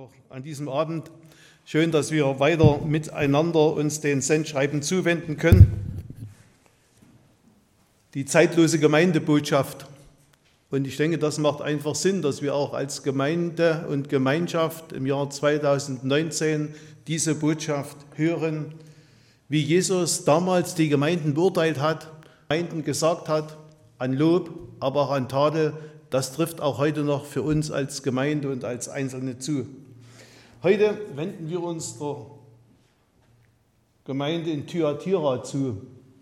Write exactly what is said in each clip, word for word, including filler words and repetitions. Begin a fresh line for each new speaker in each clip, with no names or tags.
auch an diesem Abend. Schön, dass wir weiter miteinander uns den Sendschreiben zuwenden können. Die zeitlose Gemeindebotschaft. Und ich denke, das macht einfach Sinn, dass wir auch als Gemeinde und Gemeinschaft im Jahr zweitausendneunzehn diese Botschaft hören, wie Jesus damals die Gemeinden beurteilt hat, Gemeinden gesagt hat, an Lob, aber auch an Tadel. Das trifft auch heute noch für uns als Gemeinde und als Einzelne zu. Heute wenden wir uns der Gemeinde in Thyatira zu.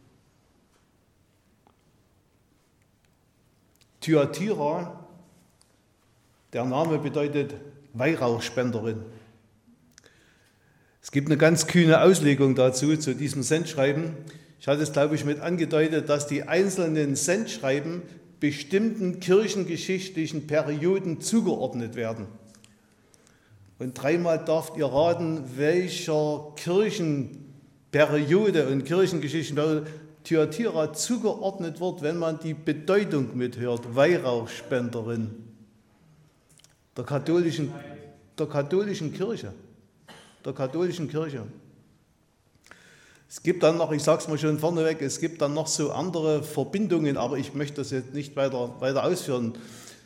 Thyatira, der Name bedeutet Weihrauchspenderin. Es gibt eine ganz kühne Auslegung dazu, zu diesem Sendschreiben. Ich hatte es, glaube ich, mit angedeutet, dass die einzelnen Sendschreiben bestimmten kirchengeschichtlichen Perioden zugeordnet werden. Und dreimal dürft ihr raten, welcher Kirchenperiode und Kirchengeschichtenperiode Thyatira zugeordnet wird, wenn man die Bedeutung mithört. Weihrauchspenderin der katholischen, der katholischen Kirche. Der katholischen Kirche. Es gibt dann noch, ich sage es mal schon vorneweg, es gibt dann noch so andere Verbindungen, aber ich möchte das jetzt nicht weiter, weiter ausführen.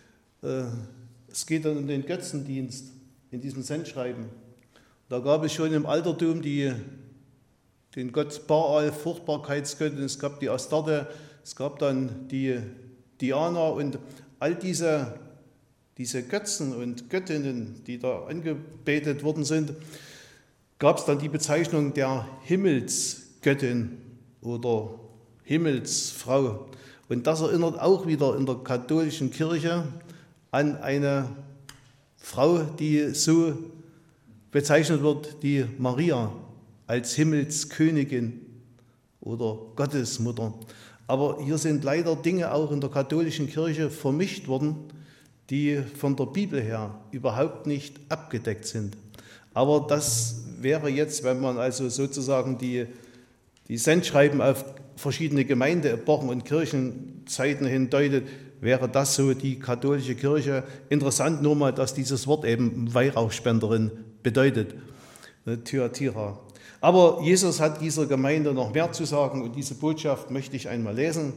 Es geht dann um den Götzendienst in diesem Sendschreiben. Da gab es schon im Altertum die, den Gott Baal, Fruchtbarkeitsgöttin, es gab die Astarte, es gab dann die Diana und all diese, diese Götzen und Göttinnen, die da angebetet worden sind, gab es dann die Bezeichnung der Himmelsgöttin oder Himmelsfrau. Und das erinnert auch wieder in der katholischen Kirche an eine Frau, die so bezeichnet wird, die Maria als Himmelskönigin oder Gottesmutter. Aber hier sind leider Dinge auch in der katholischen Kirche vermischt worden, die von der Bibel her überhaupt nicht abgedeckt sind. Aber das wäre jetzt, wenn man also sozusagen die, die Sendschreiben auf verschiedene Gemeindeepochen und Kirchenzeiten hindeutet, wäre das so die katholische Kirche. Interessant nur mal, dass dieses Wort eben Weihrauchspenderin bedeutet, Thyatira. Aber Jesus hat dieser Gemeinde noch mehr zu sagen und diese Botschaft möchte ich einmal lesen.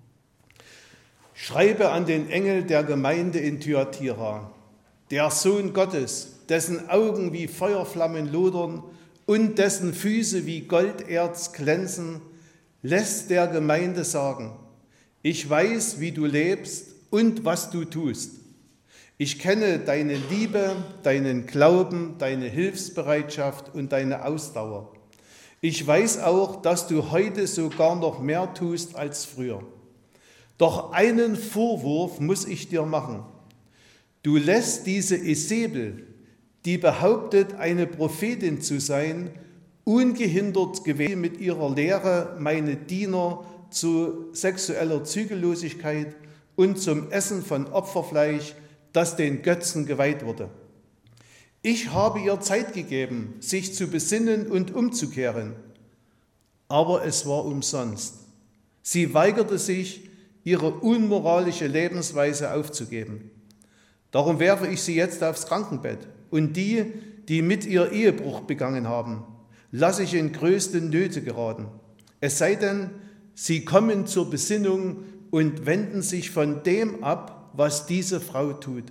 Schreibe an den Engel der Gemeinde in Thyatira, der Sohn Gottes, dessen Augen wie Feuerflammen lodern und dessen Füße wie Golderz glänzen, lässt der Gemeinde sagen: Ich weiß, wie du lebst und was du tust. Ich kenne deine Liebe, deinen Glauben, deine Hilfsbereitschaft und deine Ausdauer. Ich weiß auch, dass du heute sogar noch mehr tust als früher. Doch einen Vorwurf muss ich dir machen. Du lässt diese Isebel, die behauptet, eine Prophetin zu sein, ungehindert gewesen mit ihrer Lehre meine Diener zu sexueller Zügellosigkeit und zum Essen von Opferfleisch, das den Götzen geweiht wurde. Ich habe ihr Zeit gegeben, sich zu besinnen und umzukehren, aber es war umsonst. Sie weigerte sich, ihre unmoralische Lebensweise aufzugeben. Darum werfe ich sie jetzt aufs Krankenbett. Und die, die mit ihr Ehebruch begangen haben, lasse ich in größte Nöte geraten. Es sei denn, sie kommen zur Besinnung und wenden sich von dem ab, was diese Frau tut.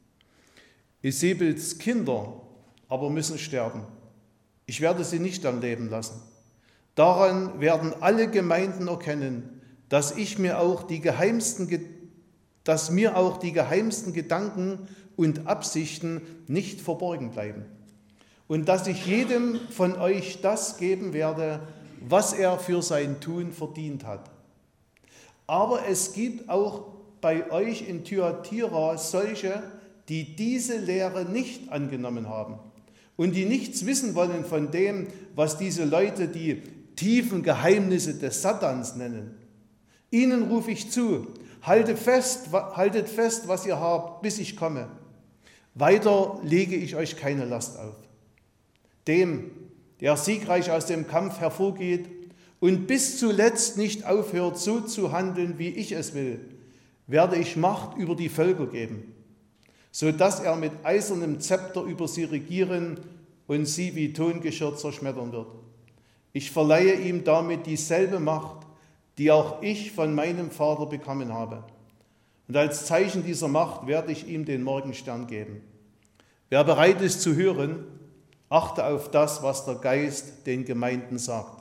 Isebels Kinder aber müssen sterben. Ich werde sie nicht am Leben lassen. Daran werden alle Gemeinden erkennen, dass ich mir auch die geheimsten, dass mir auch die geheimsten Gedanken und Absichten nicht verborgen bleiben. Und dass ich jedem von euch das geben werde, was er für sein Tun verdient hat. Aber es gibt auch bei euch in Thyatira solche, die diese Lehre nicht angenommen haben und die nichts wissen wollen von dem, was diese Leute die tiefen Geheimnisse des Satans nennen. Ihnen rufe ich zu, haltet fest, haltet fest, was ihr habt, bis ich komme. Weiter lege ich euch keine Last auf. Dem, der siegreich aus dem Kampf hervorgeht und bis zuletzt nicht aufhört, so zu handeln, wie ich es will, werde ich Macht über die Völker geben. so dass er mit eisernem Zepter über sie regieren und sie wie Tongeschirr zerschmettern wird. Ich verleihe ihm damit dieselbe Macht, die auch ich von meinem Vater bekommen habe. Und als Zeichen dieser Macht werde ich ihm den Morgenstern geben. Wer bereit ist zu hören, achte auf das, was der Geist den Gemeinden sagt.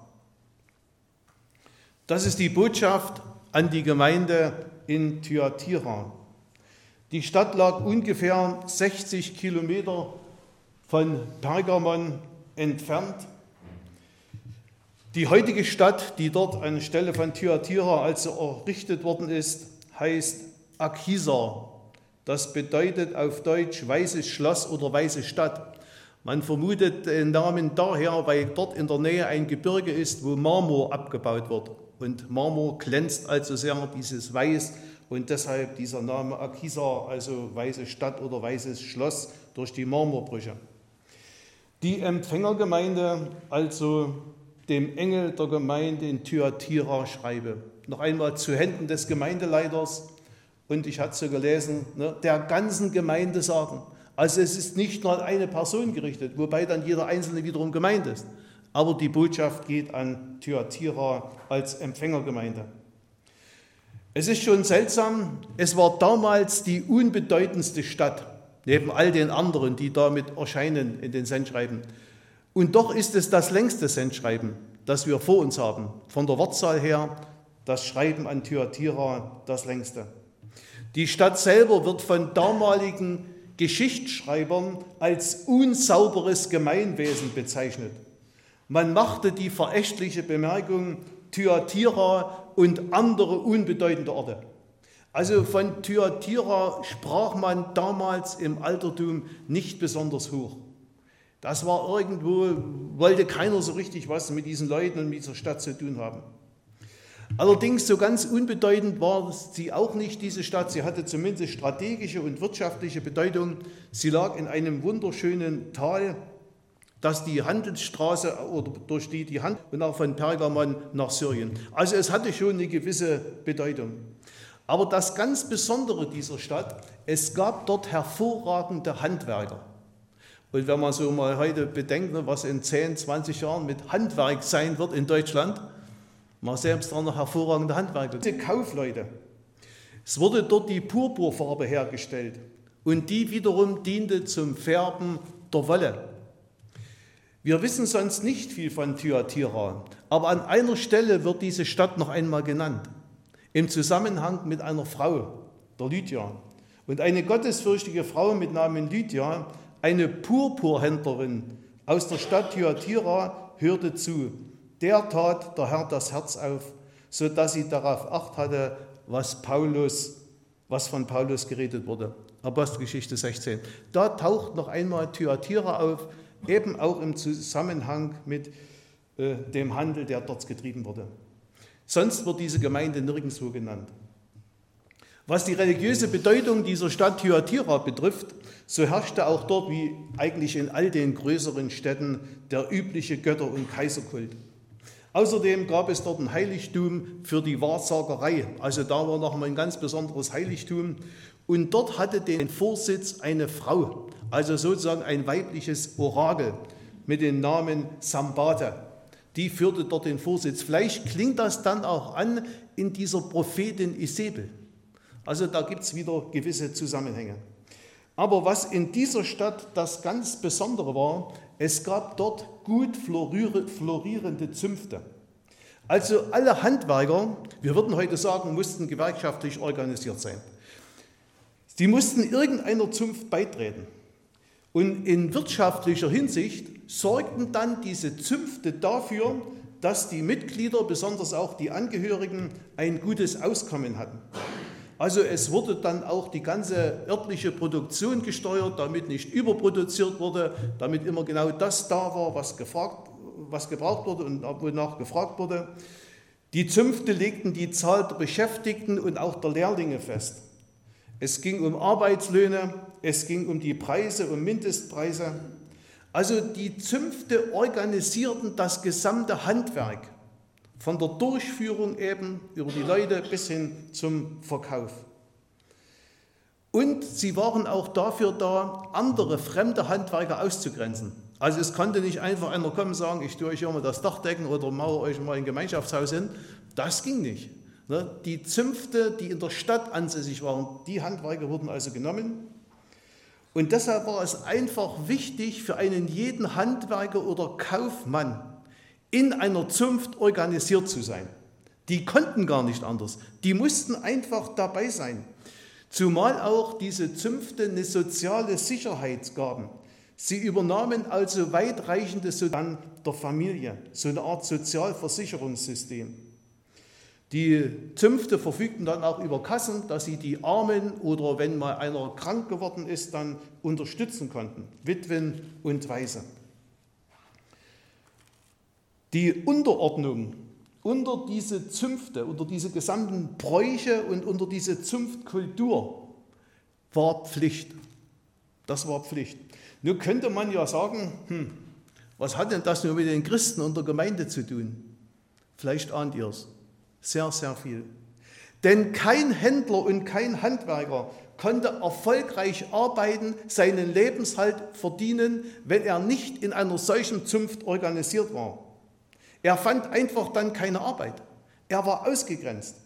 Das ist die Botschaft an die Gemeinde in Thyatira. Die Stadt lag ungefähr sechzig Kilometer von Pergamon entfernt. Die heutige Stadt, die dort anstelle von Thyatira also errichtet worden ist, heißt Akhisar. Das bedeutet auf Deutsch weißes Schloss oder weiße Stadt. Man vermutet den Namen daher, weil dort in der Nähe ein Gebirge ist, wo Marmor abgebaut wird. Und Marmor glänzt also sehr, dieses Weiß, und deshalb dieser Name Akhisar, also weiße Stadt oder weißes Schloss, durch die Marmorbrüche. Die Empfängergemeinde, also dem Engel der Gemeinde in Thyatira schreibe. Noch einmal zu Händen des Gemeindeleiters, und ich hatte so gelesen, ne, der ganzen Gemeinde sagen. Also es ist nicht nur an eine Person gerichtet, wobei dann jeder Einzelne wiederum gemeint ist. Aber die Botschaft geht an Thyatira als Empfängergemeinde. Es ist schon seltsam, es war damals die unbedeutendste Stadt, neben all den anderen, die damit erscheinen in den Sendschreiben. Und doch ist es das längste Sendschreiben, das wir vor uns haben. Von der Wortzahl her, das Schreiben an Thyatira das längste. Die Stadt selber wird von damaligen Geschichtsschreibern als unsauberes Gemeinwesen bezeichnet. Man machte die verächtliche Bemerkung Thyatira und andere unbedeutende Orte. Also von Thyatira sprach man damals im Altertum nicht besonders hoch. Das war irgendwo, wollte keiner so richtig was mit diesen Leuten und mit dieser Stadt zu tun haben. Allerdings so ganz unbedeutend war sie auch nicht, diese Stadt. Sie hatte zumindest strategische und wirtschaftliche Bedeutung. Sie lag in einem wunderschönen Tal, das die Handelsstraße oder durch die die Hand und auch von Pergamon nach Syrien. Also es hatte schon eine gewisse Bedeutung. Aber das ganz Besondere dieser Stadt, es gab dort hervorragende Handwerker. Und wenn man so mal heute bedenkt, was in zehn, zwanzig Jahren mit Handwerk sein wird in Deutschland, man selbst auch noch hervorragende Handwerker. Diese Kaufleute. Es wurde dort die Purpurfarbe hergestellt und die wiederum diente zum Färben der Wolle. Wir wissen sonst nicht viel von Thyatira, aber an einer Stelle wird diese Stadt noch einmal genannt, im Zusammenhang mit einer Frau, der Lydia. Und eine gottesfürchtige Frau mit Namen Lydia, eine Purpurhändlerin aus der Stadt Thyatira, hörte zu. Der tat der Herr das Herz auf, sodass sie darauf Acht hatte, was, Paulus, was von Paulus geredet wurde. Apostelgeschichte sechzehn. Da taucht noch einmal Thyatira auf, eben auch im Zusammenhang mit äh, dem Handel, der dort getrieben wurde. Sonst wird diese Gemeinde nirgendwo genannt. Was die religiöse Bedeutung dieser Stadt Thyatira betrifft, so herrschte auch dort, wie eigentlich in all den größeren Städten, der übliche Götter- und Kaiserkult. Außerdem gab es dort ein Heiligtum für die Wahrsagerei. Also da war noch mal ein ganz besonderes Heiligtum. Und dort hatte den Vorsitz eine Frau, also sozusagen ein weibliches Orakel mit dem Namen Sambate. Die führte dort den Vorsitz. Vielleicht klingt das dann auch an in dieser Prophetin Isabel. Also da gibt es wieder gewisse Zusammenhänge. Aber was in dieser Stadt das ganz Besondere war, es gab dort gut florierende Zünfte. Also alle Handwerker, wir würden heute sagen, mussten gewerkschaftlich organisiert sein. Sie mussten irgendeiner Zunft beitreten. Und in wirtschaftlicher Hinsicht sorgten dann diese Zünfte dafür, dass die Mitglieder, besonders auch die Angehörigen, ein gutes Auskommen hatten. Also es wurde dann auch die ganze örtliche Produktion gesteuert, damit nicht überproduziert wurde, damit immer genau das da war, was, gefragt, was gebraucht wurde und wonach gefragt wurde. Die Zünfte legten die Zahl der Beschäftigten und auch der Lehrlinge fest. Es ging um Arbeitslöhne, es ging um die Preise, um Mindestpreise. Also die Zünfte organisierten das gesamte Handwerk. Von der Durchführung eben über die Leute bis hin zum Verkauf. Und sie waren auch dafür da, andere fremde Handwerker auszugrenzen. Also es konnte nicht einfach einer kommen und sagen, ich tue euch hier mal das Dach decken oder mauere euch mal ein Gemeinschaftshaus hin. Das ging nicht. Die Zünfte, die in der Stadt ansässig waren, die Handwerker wurden also genommen. Und deshalb war es einfach wichtig für einen jeden Handwerker oder Kaufmann, in einer Zunft organisiert zu sein. Die konnten gar nicht anders. Die mussten einfach dabei sein. Zumal auch diese Zünfte eine soziale Sicherheit gaben. Sie übernahmen also weitreichende Sozialen der Familie, so eine Art Sozialversicherungssystem. Die Zünfte verfügten dann auch über Kassen, dass sie die Armen oder wenn mal einer krank geworden ist, dann unterstützen konnten, Witwen und Waise. Die Unterordnung unter diese Zünfte, unter diese gesamten Bräuche und unter diese Zunftkultur war Pflicht. Das war Pflicht. Nun könnte man ja sagen, hm, was hat denn das nur mit den Christen und der Gemeinde zu tun? Vielleicht ahnt ihr es. Sehr, sehr viel. Denn kein Händler und kein Handwerker konnte erfolgreich arbeiten, seinen Lebenshalt verdienen, wenn er nicht in einer solchen Zunft organisiert war. Er fand einfach dann keine Arbeit. Er war ausgegrenzt.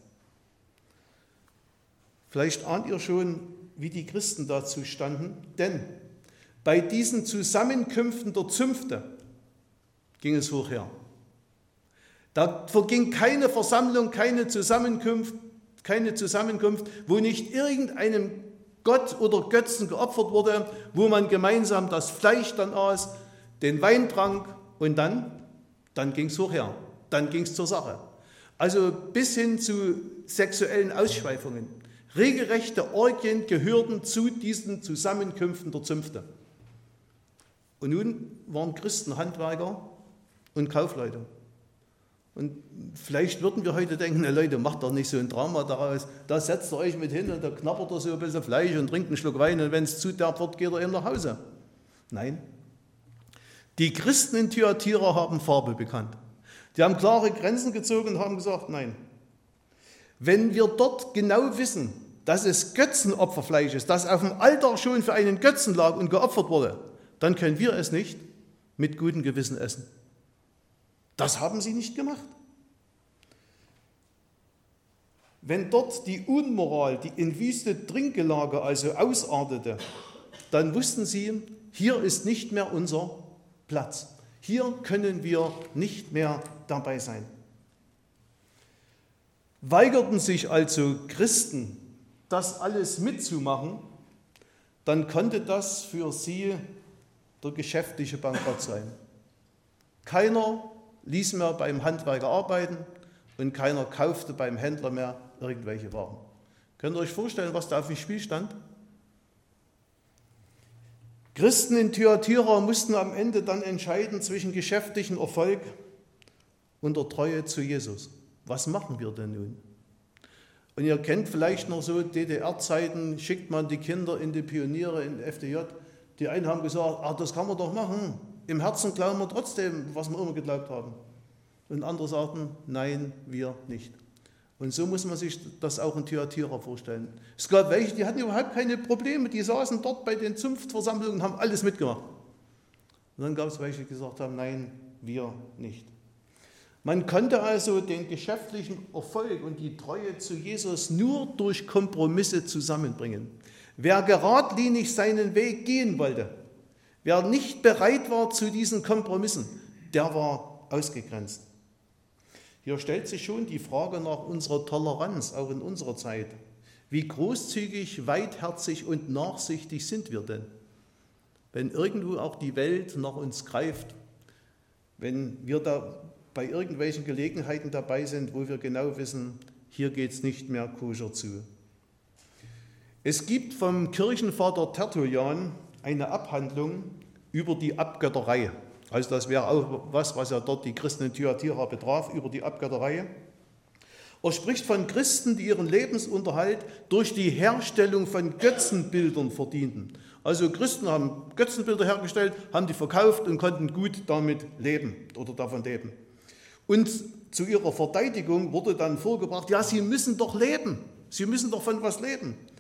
Vielleicht ahnt ihr schon, wie die Christen dazu standen, denn bei diesen Zusammenkünften der Zünfte ging es hoch her. Da verging keine Versammlung, keine Zusammenkunft, keine Zusammenkunft, wo nicht irgendeinem Gott oder Götzen geopfert wurde, wo man gemeinsam das Fleisch dann aß, den Wein trank und dann, dann ging es hoch her, dann ging es zur Sache. Also bis hin zu sexuellen Ausschweifungen. Regelrechte Orgien gehörten zu diesen Zusammenkünften der Zünfte. Und nun waren Christen Handwerker und Kaufleute. Und vielleicht würden wir heute denken, na Leute, macht doch nicht so ein Drama daraus. Da setzt ihr euch mit hin und da knabbert ihr so ein bisschen Fleisch und trinkt einen Schluck Wein und wenn es zu derb wird, geht ihr eben nach Hause. Nein. Die Christen in Thyatira haben Farbe bekannt. Die haben klare Grenzen gezogen und haben gesagt, nein. Wenn wir dort genau wissen, dass es Götzenopferfleisch ist, das auf dem Altar schon für einen Götzen lag und geopfert wurde, dann können wir es nicht mit gutem Gewissen essen. Das haben sie nicht gemacht. Wenn dort die Unmoral, die in wüste Trinkgelage also ausartete, dann wussten sie, hier ist nicht mehr unser Platz. Hier können wir nicht mehr dabei sein. Weigerten sich also Christen, das alles mitzumachen, dann konnte das für sie der geschäftliche Bankrott sein. Keiner ließ mehr beim Handwerker arbeiten und keiner kaufte beim Händler mehr irgendwelche Waren. Könnt ihr euch vorstellen, was da auf dem Spiel stand? Christen in Thyatira mussten am Ende dann entscheiden zwischen geschäftlichem Erfolg und der Treue zu Jesus. Was machen wir denn nun? Und ihr kennt vielleicht noch so D D R-Zeiten, schickt man die Kinder in die Pioniere, in die F D J. Die einen haben gesagt, ach, das kann man doch machen. Im Herzen glauben wir trotzdem, was wir immer geglaubt haben. Und andere sagten, nein, wir nicht. Und so muss man sich das auch in Thyatira vorstellen. Es gab welche, die hatten überhaupt keine Probleme, die saßen dort bei den Zunftversammlungen und haben alles mitgemacht. Und dann gab es welche, die gesagt haben, nein, wir nicht. Man konnte also den geschäftlichen Erfolg und die Treue zu Jesus nur durch Kompromisse zusammenbringen. Wer geradlinig seinen Weg gehen wollte, wer nicht bereit war zu diesen Kompromissen, der war ausgegrenzt. Hier stellt sich schon die Frage nach unserer Toleranz, auch in unserer Zeit. Wie großzügig, weitherzig und nachsichtig sind wir denn? Wenn irgendwo auch die Welt nach uns greift, wenn wir da bei irgendwelchen Gelegenheiten dabei sind, wo wir genau wissen, hier geht es nicht mehr koscher zu. Es gibt vom Kirchenvater Tertullian eine Abhandlung über die Abgötterei. Also das wäre auch was, was ja dort die Christen in Thyatira betraf, über die Abgötterei. Er spricht von Christen, die ihren Lebensunterhalt durch die Herstellung von Götzenbildern verdienten. Also Christen haben Götzenbilder hergestellt, haben die verkauft und konnten gut damit leben oder davon leben. Und zu ihrer Verteidigung wurde dann vorgebracht, ja, sie müssen doch leben, sie müssen doch von was leben.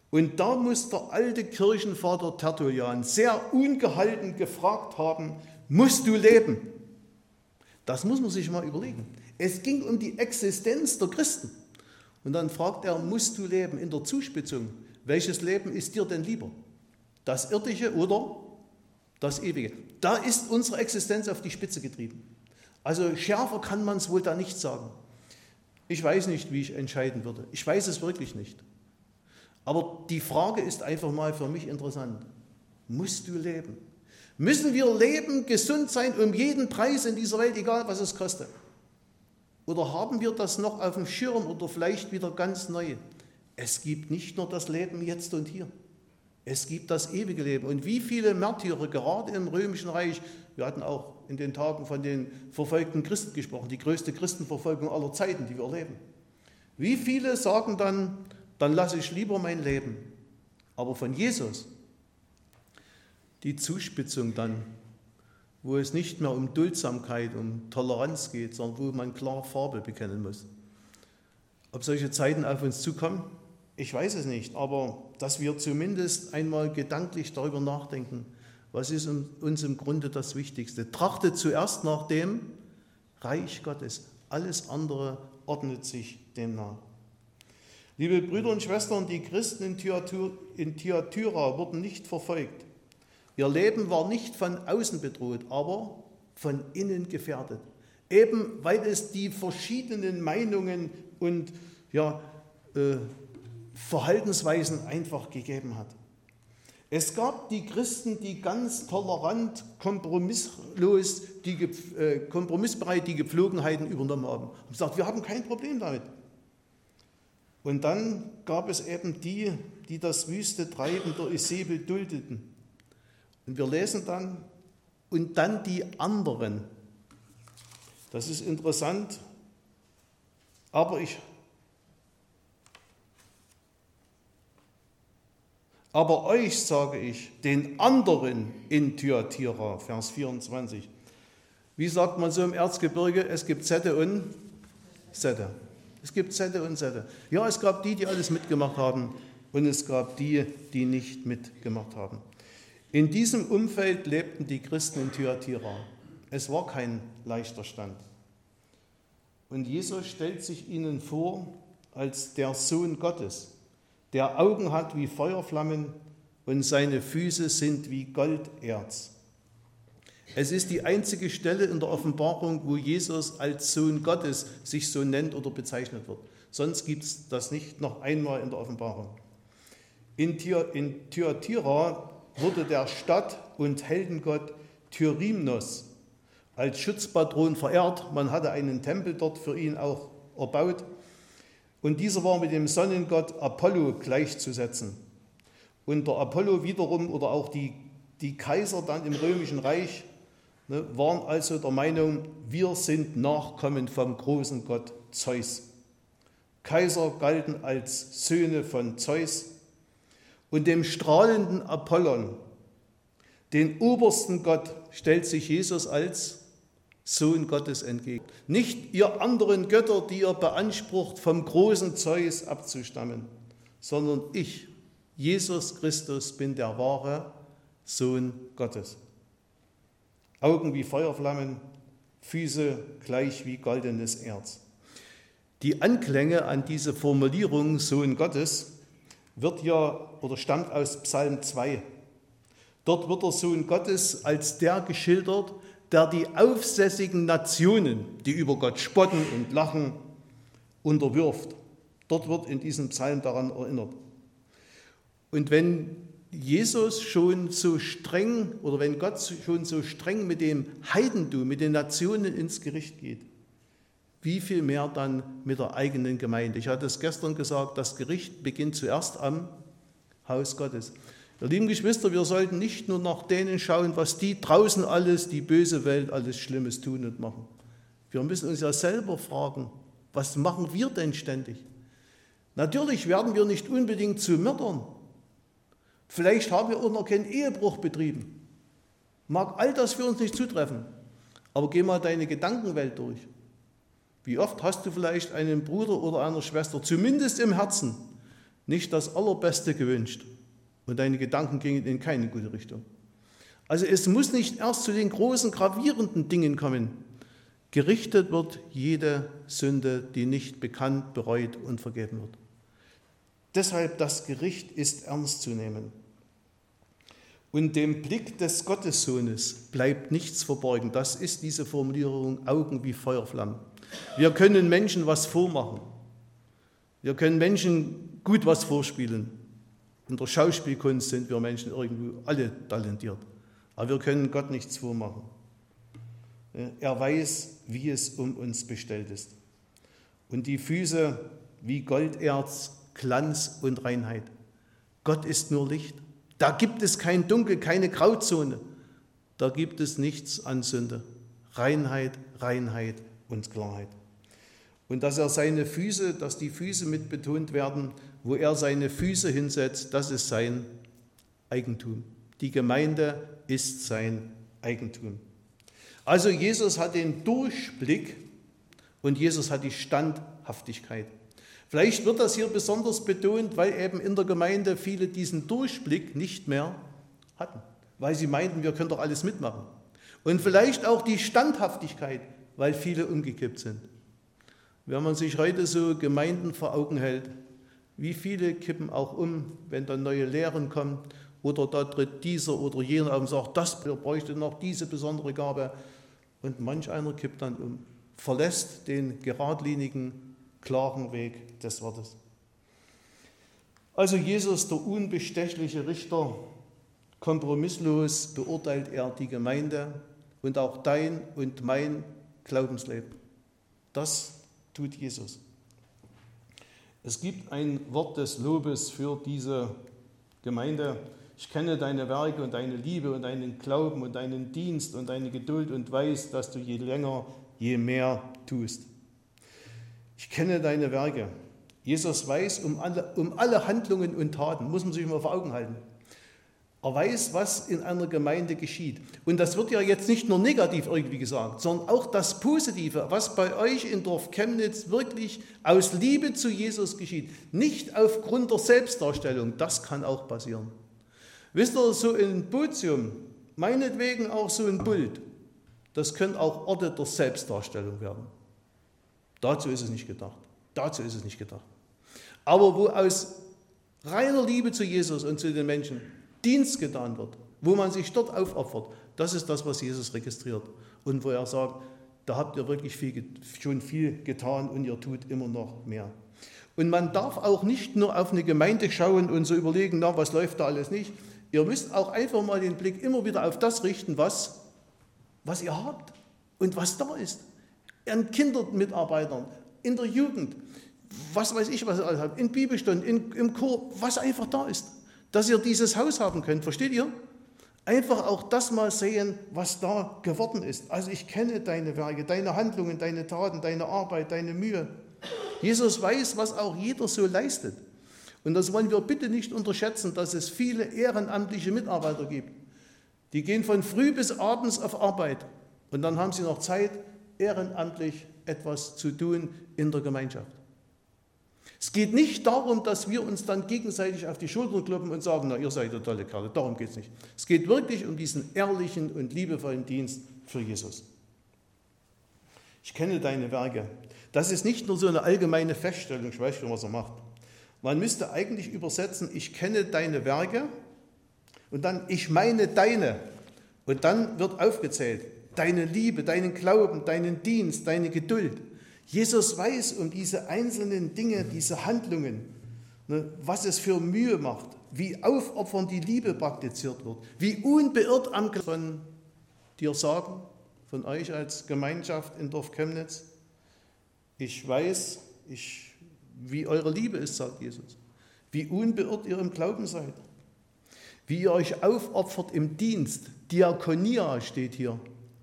Und da muss der alte Kirchenvater Tertullian sehr ungehalten gefragt haben, musst du leben? Das muss man sich mal überlegen. Es ging um die Existenz der Christen. Und dann fragt er, musst du leben? In der Zuspitzung, welches Leben ist dir denn lieber? Das irdische oder das ewige? Da ist unsere Existenz auf die Spitze getrieben. Also schärfer kann man es wohl da nicht sagen. Ich weiß nicht, wie ich entscheiden würde. Ich weiß es wirklich nicht. Aber die Frage ist einfach mal für mich interessant. Musst du leben? Müssen wir leben, gesund sein, um jeden Preis in dieser Welt, egal was es kostet? Oder haben wir das noch auf dem Schirm oder vielleicht wieder ganz neu? Es gibt nicht nur das Leben jetzt und hier. Es gibt das ewige Leben. Und wie viele Märtyrer, gerade im Römischen Reich, wir hatten auch in den Tagen von den verfolgten Christen gesprochen, die größte Christenverfolgung aller Zeiten, die wir erleben. Wie viele sagen dann, dann lasse ich lieber mein Leben. Aber von Jesus, die Zuspitzung dann, wo es nicht mehr um Duldsamkeit, um Toleranz geht, sondern wo man klar Farbe bekennen muss. Ob solche Zeiten auf uns zukommen? Ich weiß es nicht, aber dass wir zumindest einmal gedanklich darüber nachdenken, was ist uns im Grunde das Wichtigste. Trachtet zuerst nach dem Reich Gottes. Alles andere ordnet sich dem nach. Liebe Brüder und Schwestern, die Christen in Thyatira, in Thyatira wurden nicht verfolgt. Ihr Leben war nicht von außen bedroht, aber von innen gefährdet. Eben weil es die verschiedenen Meinungen und ja, äh, Verhaltensweisen einfach gegeben hat. Es gab die Christen, die ganz tolerant, kompromisslos, die, äh, kompromissbereit die Gepflogenheiten übernommen haben. Und gesagt, wir haben kein Problem damit. Und dann gab es eben die, die das wüste Treiben der Isabel duldeten. Und wir lesen dann, und dann die anderen. Das ist interessant, aber ich Aber euch sage ich, den anderen in Thyatira, Vers vierundzwanzig. Wie sagt man so im Erzgebirge? Es gibt Sette und Sette. Es gibt Sette und Sette. Ja, es gab die, die alles mitgemacht haben und es gab die, die nicht mitgemacht haben. In diesem Umfeld lebten die Christen in Thyatira. Es war kein leichter Stand. Und Jesus stellt sich ihnen vor als der Sohn Gottes, der Augen hat wie Feuerflammen und seine Füße sind wie Golderz. Es ist die einzige Stelle in der Offenbarung, wo Jesus als Sohn Gottes sich so nennt oder bezeichnet wird. Sonst gibt es das nicht noch einmal in der Offenbarung. In Thyatira wurde der Stadt- und Heldengott Thyrymnos als Schutzpatron verehrt. Man hatte einen Tempel dort für ihn auch erbaut. Und dieser war mit dem Sonnengott Apollo gleichzusetzen. Und der Apollo wiederum oder auch die, die Kaiser dann im Römischen Reich ne, waren also der Meinung, wir sind Nachkommen vom großen Gott Zeus. Kaiser galten als Söhne von Zeus und dem strahlenden Apollon, den obersten Gott, stellt sich Jesus als Sohn Gottes entgegen. Nicht ihr anderen Götter, die ihr beansprucht, vom großen Zeus abzustammen, sondern ich, Jesus Christus, bin der wahre Sohn Gottes. Augen wie Feuerflammen, Füße gleich wie goldenes Erz. Die Anklänge an diese Formulierung Sohn Gottes wird ja oder stammt aus Psalm zwei. Dort wird der Sohn Gottes als der geschildert, der die aufsässigen Nationen, die über Gott spotten und lachen, unterwirft. Dort wird in diesem Psalm daran erinnert. Und wenn Jesus schon so streng oder wenn Gott schon so streng mit dem Heidentum, mit den Nationen ins Gericht geht, wie viel mehr dann mit der eigenen Gemeinde. Ich hatte es gestern gesagt, das Gericht beginnt zuerst am Haus Gottes. Ihr lieben Geschwister, wir sollten nicht nur nach denen schauen, was die draußen alles, die böse Welt, alles Schlimmes tun und machen. Wir müssen uns ja selber fragen, was machen wir denn ständig? Natürlich werden wir nicht unbedingt zu Mördern. Vielleicht haben wir auch noch keinen Ehebruch betrieben. Mag all das für uns nicht zutreffen, aber geh mal deine Gedankenwelt durch. Wie oft hast du vielleicht einen Bruder oder eine Schwester, zumindest im Herzen, nicht das Allerbeste gewünscht und deine Gedanken gingen in keine gute Richtung. Also es muss nicht erst zu den großen, gravierenden Dingen kommen. Gerichtet wird jede Sünde, die nicht bekannt, bereut und vergeben wird. Deshalb das Gericht ist ernst zu nehmen. Und dem Blick des Gottessohnes bleibt nichts verborgen. Das ist diese Formulierung, Augen wie Feuerflammen. Wir können Menschen was vormachen. Wir können Menschen gut was vorspielen. In der Schauspielkunst sind wir Menschen irgendwo alle talentiert. Aber wir können Gott nichts vormachen. Er weiß, wie es um uns bestellt ist. Und die Füße wie Golderz, Glanz und Reinheit. Gott ist nur Licht. Da gibt es kein Dunkel, keine Grauzone. Da gibt es nichts an Sünde. Reinheit, Reinheit und Klarheit. Und dass er seine Füße, dass die Füße mit betont werden, wo er seine Füße hinsetzt, das ist sein Eigentum. Die Gemeinde ist sein Eigentum. Also Jesus hat den Durchblick und Jesus hat die Standhaftigkeit. Vielleicht wird das hier besonders betont, weil eben in der Gemeinde viele diesen Durchblick nicht mehr hatten, weil sie meinten, wir können doch alles mitmachen. Und vielleicht auch die Standhaftigkeit, weil viele umgekippt sind. Wenn man sich heute so Gemeinden vor Augen hält, wie viele kippen auch um, wenn dann neue Lehren kommen oder da tritt dieser oder jener auf und sagt, das bräuchte noch diese besondere Gabe. Und manch einer kippt dann um, verlässt den geradlinigen, klaren Weg des Wortes. Also Jesus, der unbestechliche Richter, kompromisslos beurteilt er die Gemeinde und auch dein und mein Glaubensleben. Das tut Jesus. Es gibt ein Wort des Lobes für diese Gemeinde. Ich kenne deine Werke und deine Liebe und deinen Glauben und deinen Dienst und deine Geduld und weiß, dass du je länger, je mehr tust. Ich kenne deine Werke. Jesus weiß um alle, um alle Handlungen und Taten, muss man sich mal vor Augen halten. Er weiß, was in einer Gemeinde geschieht. Und das wird ja jetzt nicht nur negativ irgendwie gesagt, sondern auch das Positive, was bei euch in Dorf Chemnitz wirklich aus Liebe zu Jesus geschieht. Nicht aufgrund der Selbstdarstellung, das kann auch passieren. Wisst ihr, so in Botium, meinetwegen auch so ein Bult, das können auch Orte der Selbstdarstellung werden. Dazu ist es nicht gedacht. Dazu ist es nicht gedacht. Aber wo aus reiner Liebe zu Jesus und zu den Menschen Dienst getan wird, wo man sich dort aufopfert, das ist das, was Jesus registriert. Und wo er sagt, da habt ihr wirklich viel, schon viel getan und ihr tut immer noch mehr. Und man darf auch nicht nur auf eine Gemeinde schauen und so überlegen, na, was läuft da alles nicht. Ihr müsst auch einfach mal den Blick immer wieder auf das richten, was, was ihr habt und was da ist. An Kindermitarbeitern, in der Jugend, was weiß ich, was ihr alles habt, in Bibelstunden, in, im Chor, was einfach da ist. Dass ihr dieses Haus haben könnt, versteht ihr? Einfach auch das mal sehen, was da geworden ist. Also ich kenne deine Werke, deine Handlungen, deine Taten, deine Arbeit, deine Mühe. Jesus weiß, was auch jeder so leistet. Und das wollen wir bitte nicht unterschätzen, dass es viele ehrenamtliche Mitarbeiter gibt. Die gehen von früh bis abends auf Arbeit und dann haben sie noch Zeit, ehrenamtlich etwas zu tun in der Gemeinschaft. Es geht nicht darum, dass wir uns dann gegenseitig auf die Schultern kloppen und sagen, na, ihr seid ja tolle Kerle, darum geht es nicht. Es geht wirklich um diesen ehrlichen und liebevollen Dienst für Jesus. Ich kenne deine Werke. Das ist nicht nur so eine allgemeine Feststellung, ich weiß schon, was er macht. Man müsste eigentlich übersetzen, ich kenne deine Werke und dann, ich meine deine. Und dann wird aufgezählt, deine Liebe, deinen Glauben, deinen Dienst, deine Geduld. Jesus weiß um diese einzelnen Dinge, diese Handlungen, ne, was es für Mühe macht, wie aufopfernd die Liebe praktiziert wird, wie unbeirrt am von dir sagen, von euch als Gemeinschaft in Dorf Chemnitz. Ich weiß, ich, wie eure Liebe ist, sagt Jesus, wie unbeirrt ihr im Glauben seid, wie ihr euch aufopfert im Dienst. Diakonia steht hier.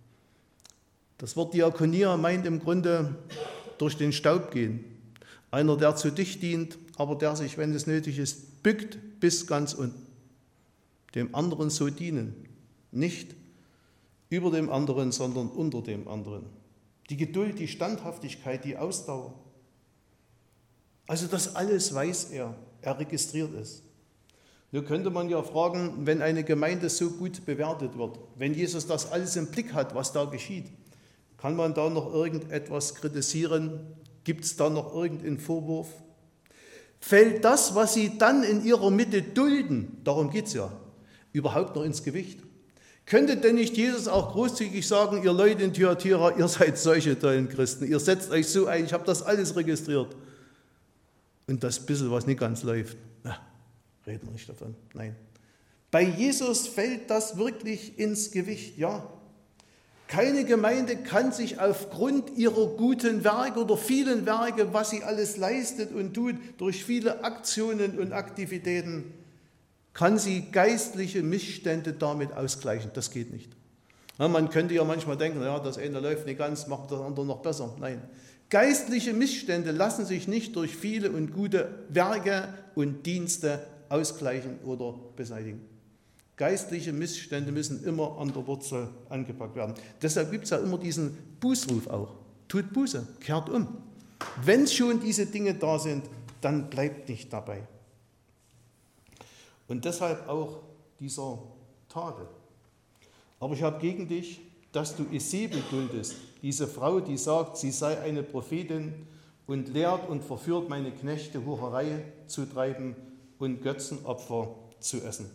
Das Wort Diakonia meint im Grunde durch den Staub gehen. Einer, der zu dicht dient, aber der sich, wenn es nötig ist, bückt bis ganz unten. Dem anderen so dienen. Nicht über dem anderen, sondern unter dem anderen. Die Geduld, die Standhaftigkeit, die Ausdauer. Also das alles weiß er. er registriert es. Nun könnte man ja fragen, wenn eine Gemeinde so gut bewertet wird, wenn Jesus das alles im Blick hat, was da geschieht, kann man da noch irgendetwas kritisieren? Gibt es da noch irgendeinen Vorwurf? Fällt das, was sie dann in ihrer Mitte dulden, darum geht es ja, überhaupt noch ins Gewicht? Könnte denn nicht Jesus auch großzügig sagen, ihr Leute in Thyatira, ihr seid solche tollen Christen, ihr setzt euch so ein, ich habe das alles registriert. Und das bisschen, was nicht ganz läuft, na, reden wir nicht davon, nein. Bei Jesus fällt das wirklich ins Gewicht, ja. Keine Gemeinde kann sich aufgrund ihrer guten Werke oder vielen Werke, was sie alles leistet und tut, durch viele Aktionen und Aktivitäten, kann sie geistliche Missstände damit ausgleichen. Das geht nicht. Ja, man könnte ja manchmal denken, ja, das eine läuft nicht ganz, macht das andere noch besser. Nein, geistliche Missstände lassen sich nicht durch viele und gute Werke und Dienste ausgleichen oder beseitigen. Geistliche Missstände müssen immer an der Wurzel angepackt werden. Deshalb gibt es ja immer diesen Bußruf auch. Tut Buße, kehrt um. Wenn schon diese Dinge da sind, dann bleibt nicht dabei. Und deshalb auch dieser Tadel. Aber ich habe gegen dich, dass du Isebel duldest, diese Frau, die sagt, sie sei eine Prophetin und lehrt und verführt meine Knechte, Hurerei zu treiben und Götzenopfer zu essen.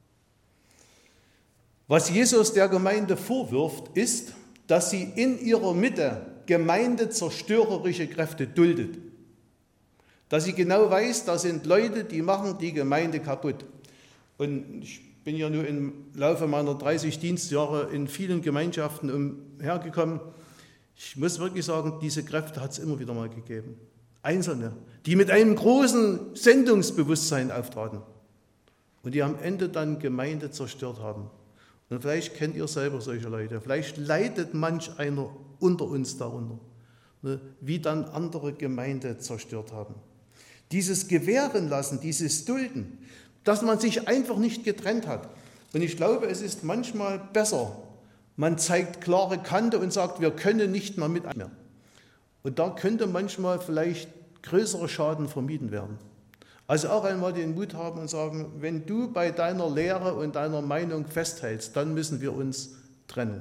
Was Jesus der Gemeinde vorwirft, ist, dass sie in ihrer Mitte gemeindezerstörerische Kräfte duldet. Dass sie genau weiß, da sind Leute, die machen die Gemeinde kaputt. Und ich bin ja nur im Laufe meiner dreißig Dienstjahre in vielen Gemeinschaften umhergekommen. Ich muss wirklich sagen, diese Kräfte hat es immer wieder mal gegeben. Einzelne, die mit einem großen Sendungsbewusstsein auftraten und die am Ende dann Gemeinde zerstört haben. Und vielleicht kennt ihr selber solche Leute, vielleicht leidet manch einer unter uns darunter, wie dann andere Gemeinde zerstört haben. Dieses Gewähren lassen, dieses Dulden, dass man sich einfach nicht getrennt hat. Und ich glaube, es ist manchmal besser, man zeigt klare Kante und sagt, wir können nicht mehr mit mehr. Und da könnte manchmal vielleicht größere Schaden vermieden werden. Also auch einmal den Mut haben und sagen, wenn du bei deiner Lehre und deiner Meinung festhältst, dann müssen wir uns trennen.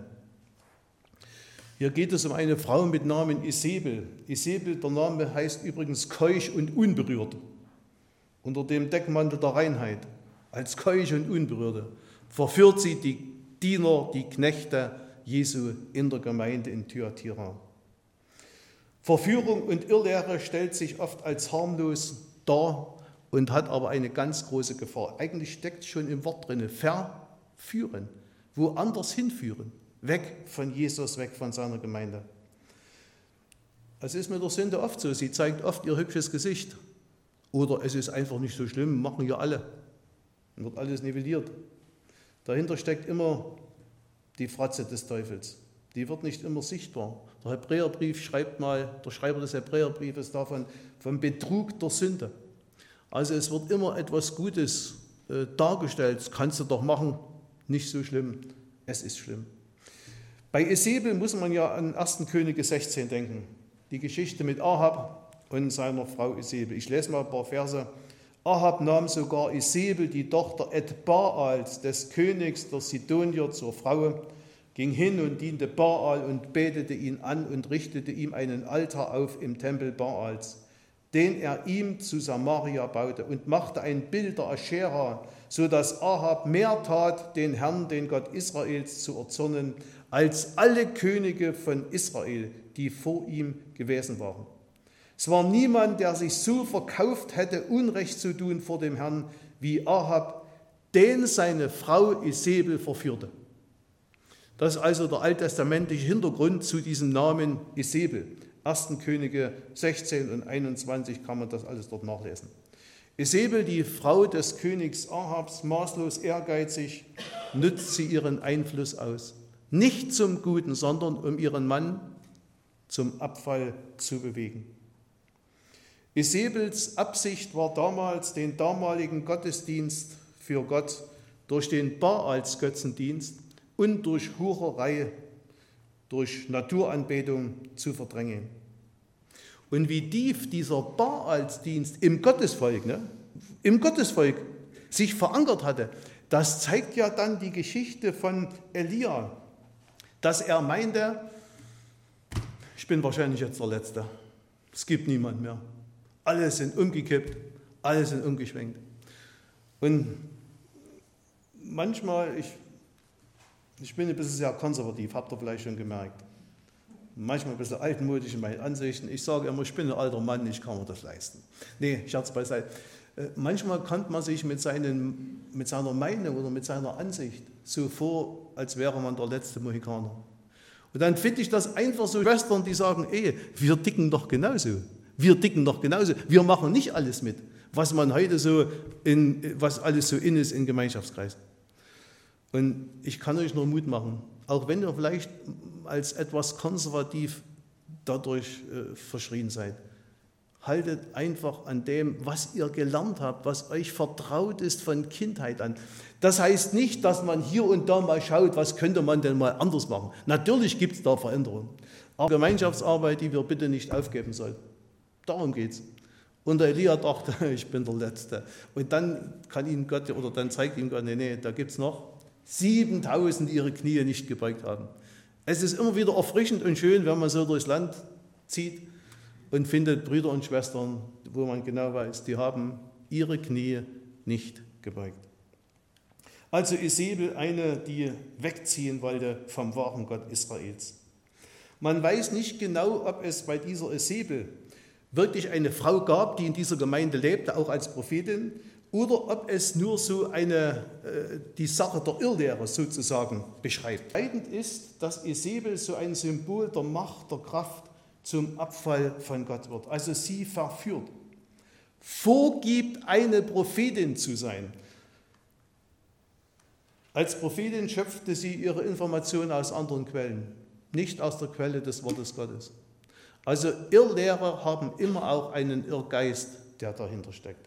Hier geht es um eine Frau mit Namen Isebel. Isebel, der Name heißt übrigens keusch und unberührt. Unter dem Deckmantel der Reinheit, als keusch und unberührte, verführt sie die Diener, die Knechte Jesu in der Gemeinde in Thyatira. Verführung und Irrlehre stellt sich oft als harmlos dar und hat aber eine ganz große Gefahr. Eigentlich steckt schon im Wort drin, verführen, woanders hinführen, weg von Jesus, weg von seiner Gemeinde. Es ist mit der Sünde oft so, sie zeigt oft ihr hübsches Gesicht. Oder es ist einfach nicht so schlimm, machen ja alle. Dann wird alles nivelliert. Dahinter steckt immer die Fratze des Teufels. Die wird nicht immer sichtbar. Der Hebräerbrief schreibt mal, der Schreiber des Hebräerbriefes davon, vom Betrug der Sünde. Also es wird immer etwas Gutes äh, dargestellt. Das kannst du doch machen, nicht so schlimm. Es ist schlimm. Bei Isebel muss man ja an ersten Könige sechzehn denken. Die Geschichte mit Ahab und seiner Frau Isebel. Ich lese mal ein paar Verse. Ahab nahm sogar Isebel, die Tochter Ethbaals, des Königs der Sidonier, zur Frau, ging hin und diente Baal und betete ihn an und richtete ihm einen Altar auf im Tempel Baals, den er ihm zu Samaria baute, und machte ein Bild der Aschera, so dass Ahab mehr tat, den Herrn, den Gott Israels, zu erzürnen, als alle Könige von Israel, die vor ihm gewesen waren. Es war niemand, der sich so verkauft hätte, Unrecht zu tun vor dem Herrn, wie Ahab, den seine Frau Isebel verführte. Das ist also der alttestamentliche Hintergrund zu diesem Namen Isebel. ersten Könige sechzehn und einundzwanzig kann man das alles dort nachlesen. Isebel, die Frau des Königs Ahabs, maßlos ehrgeizig, nutzt sie ihren Einfluss aus. Nicht zum Guten, sondern um ihren Mann zum Abfall zu bewegen. Isebels Absicht war damals, den damaligen Gottesdienst für Gott durch den Baals-Götzendienst und durch Hurerei, durch Naturanbetung zu verdrängen. Und wie tief dieser Baalsdienst im Gottesvolk, ne, im Gottesvolk sich verankert hatte. Das zeigt ja dann die Geschichte von Elia, dass er meinte, ich bin wahrscheinlich jetzt der Letzte. Es gibt niemand mehr. Alle sind umgekippt, alle sind umgeschwenkt. Und manchmal, ich, ich bin ein bisschen sehr konservativ, habt ihr vielleicht schon gemerkt. Manchmal ein bisschen altmodisch in meinen Ansichten. Ich sage immer, ich bin ein alter Mann, ich kann mir das leisten. Nee, Scherz beiseite. Manchmal kommt man sich mit, seinen, mit seiner Meinung oder mit seiner Ansicht so vor, als wäre man der letzte Mohikaner. Und dann finde ich das einfach so, Schwestern, die sagen, ey, wir ticken doch genauso. Wir ticken doch genauso. Wir machen nicht alles mit, was man heute so, in, was alles so in ist in Gemeinschaftskreisen. Und ich kann euch nur Mut machen, auch wenn ihr vielleicht als etwas konservativ dadurch äh, verschrien seid. Haltet einfach an dem, was ihr gelernt habt, was euch vertraut ist von Kindheit an. Das heißt nicht, dass man hier und da mal schaut, was könnte man denn mal anders machen. Natürlich gibt es da Veränderungen. Aber Gemeinschaftsarbeit, die wir bitte nicht aufgeben sollten. Darum geht es. Und der Elia dachte, ich bin der Letzte. Und dann kann ihm Gott, oder dann zeigt ihm Gott, nee, nee, da gibt es noch siebentausend, die ihre Knie nicht gebeugt haben. Es ist immer wieder erfrischend und schön, wenn man so durchs Land zieht und findet Brüder und Schwestern, wo man genau weiß, die haben ihre Knie nicht gebeugt. Also Isabel, eine, die wegziehen wollte vom wahren Gott Israels. Man weiß nicht genau, ob es bei dieser Isabel wirklich eine Frau gab, die in dieser Gemeinde lebte, auch als Prophetin, oder ob es nur so eine, äh, die Sache der Irrlehre sozusagen beschreibt. Entscheidend ist, dass Isabel so ein Symbol der Macht, der Kraft zum Abfall von Gott wird. Also sie verführt, vorgibt, eine Prophetin zu sein. Als Prophetin schöpfte sie ihre Informationen aus anderen Quellen, nicht aus der Quelle des Wortes Gottes. Also Irrlehrer haben immer auch einen Irrgeist, der dahinter steckt.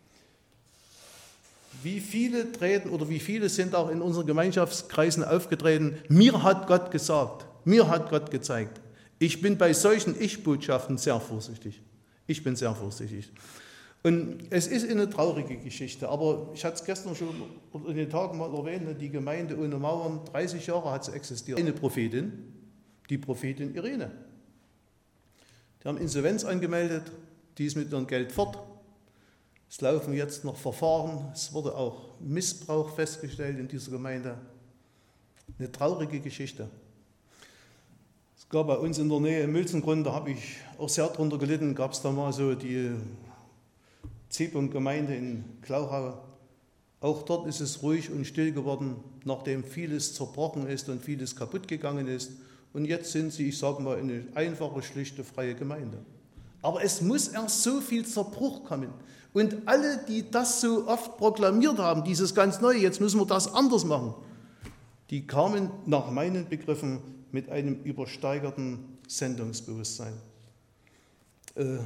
Wie viele treten oder wie viele sind auch in unseren Gemeinschaftskreisen aufgetreten, mir hat Gott gesagt, mir hat Gott gezeigt. Ich bin bei solchen Ich-Botschaften sehr vorsichtig. Ich bin sehr vorsichtig. Und es ist eine traurige Geschichte, aber ich hatte es gestern schon in den Tagen mal erwähnt, die Gemeinde ohne Mauern, dreißig Jahre hat sie existiert. Eine Prophetin, die Prophetin Irene. Die haben Insolvenz angemeldet, die ist mit ihrem Geld fort. Es laufen jetzt noch Verfahren, es wurde auch Missbrauch festgestellt in dieser Gemeinde. Eine traurige Geschichte. Es gab bei uns in der Nähe in Mülzengrund, da habe ich auch sehr drunter gelitten, gab es da mal so die C-Punkt-Gemeinde in Klauchau. Auch dort ist es ruhig und still geworden, nachdem vieles zerbrochen ist und vieles kaputt gegangen ist. Und jetzt sind sie, ich sage mal, eine einfache, schlichte, freie Gemeinde. Aber es muss erst so viel Zerbruch kommen. Und alle, die das so oft proklamiert haben, dieses ganz Neue, jetzt müssen wir das anders machen, die kamen nach meinen Begriffen mit einem übersteigerten Sendungsbewusstsein. Äh,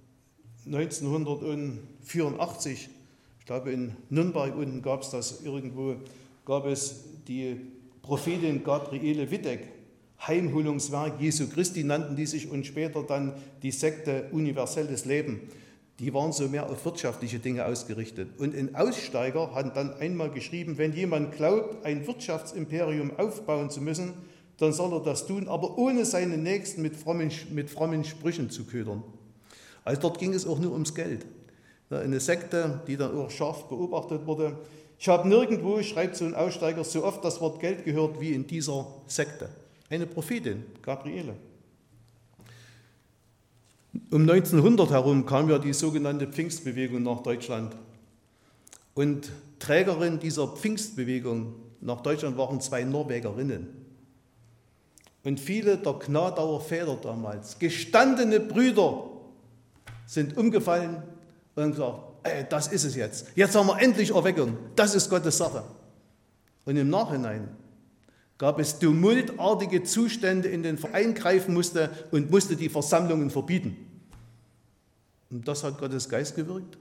neunzehnhundertvierundachtzig, ich glaube in Nürnberg unten gab es das irgendwo, gab es die Prophetin Gabriele Wittek, Heimholungswerk Jesu Christi nannten die sich und später dann die Sekte Universelles Leben. Die waren so mehr auf wirtschaftliche Dinge ausgerichtet. Und ein Aussteiger hat dann einmal geschrieben, wenn jemand glaubt, ein Wirtschaftsimperium aufbauen zu müssen, dann soll er das tun, aber ohne seinen Nächsten mit frommen, mit frommen Sprüchen zu ködern. Also dort ging es auch nur ums Geld. Eine Sekte, die dann auch scharf beobachtet wurde. Ich habe nirgendwo, schreibt so ein Aussteiger, so oft das Wort Geld gehört wie in dieser Sekte. Eine Prophetin, Gabriele. Um neunzehnhundert herum kam ja die sogenannte Pfingstbewegung nach Deutschland. Und Trägerin dieser Pfingstbewegung nach Deutschland waren zwei Norwegerinnen. Und viele der Gnadauer Väter damals, gestandene Brüder, sind umgefallen und haben gesagt, ey, das ist es jetzt. Jetzt haben wir endlich Erweckung. Das ist Gottes Sache. Und im Nachhinein gab es tumultartige Zustände, in den Verein greifen musste und musste die Versammlungen verbieten. Und das hat Gottes Geist gewirkt.